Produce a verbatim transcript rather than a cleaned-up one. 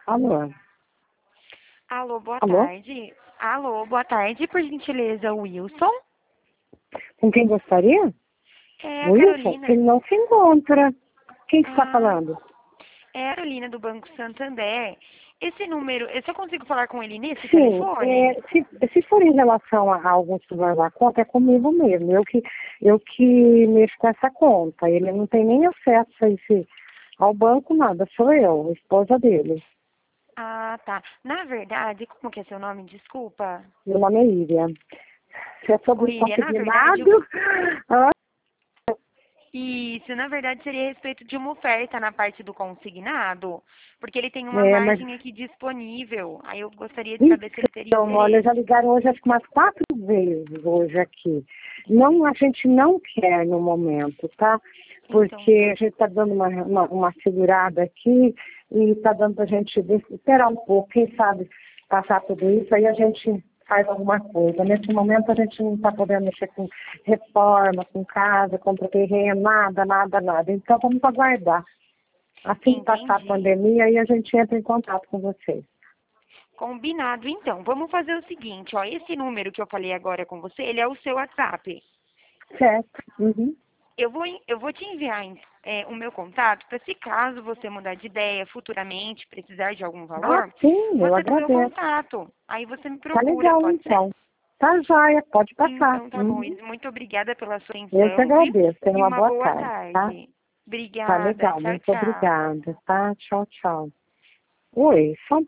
Alô? Alô, boa Alô? tarde. Alô, boa tarde, por gentileza, Wilson. Com quem gostaria? É a Wilson? Carolina. Ele não se encontra. Quem que está Ah, falando? é a Carolina do Banco Santander. Esse número, eu só consigo falar com ele nesse Sim, telefone? é, se, se for em relação a, a alguns problemas da conta, é comigo mesmo. Eu que, eu que mexo com essa conta. Ele não tem nem acesso a esse, ao banco, nada. Sou eu, a esposa dele. Ah, tá. Na verdade, como que é seu nome? Desculpa. Meu nome é Iriam. Se é sobre Ô, o Iria, na verdade, eu- consignado, ah, isso, na verdade, seria a respeito de uma oferta na parte do consignado, porque ele tem uma é, mas margem aqui disponível. Aí eu gostaria de saber se ele teria então, olha, já interesse. ligaram hoje acho que umas quatro vezes hoje aqui. Não, a gente não quer no momento, tá? Então, Porque tá. a gente está dando uma, uma, uma segurada aqui e está dando para a gente esperar um pouco, quem sabe passar tudo isso, aí a gente faz alguma coisa. Nesse momento a gente não está podendo mexer com reforma, com casa, compra terreno, nada, nada, nada. Então vamos aguardar. Assim que passar a Entendi. pandemia, aí a gente entra em contato com vocês. Combinado, então. Vamos fazer o seguinte, ó. Esse número que eu falei agora com você, ele é o seu WhatsApp. Certo. Uhum. Eu vou, en- eu vou te enviar é, o meu contato para se caso você mudar de ideia futuramente, precisar de algum Ah, valor, sim, eu você ter meu agradeço. contato. Aí você me Tá procura, legal, pode ser? então. Tá joia, pode passar. Então tá bom. Uhum. Isa. Muito obrigada pela sua Eu que atenção, viu? agradeço. Tenha E uma uma boa boa tarde, tá? tarde. Tá Obrigada. legal, Tchau, muito tchau. obrigada, tá? Tchau, tchau. Oi, só um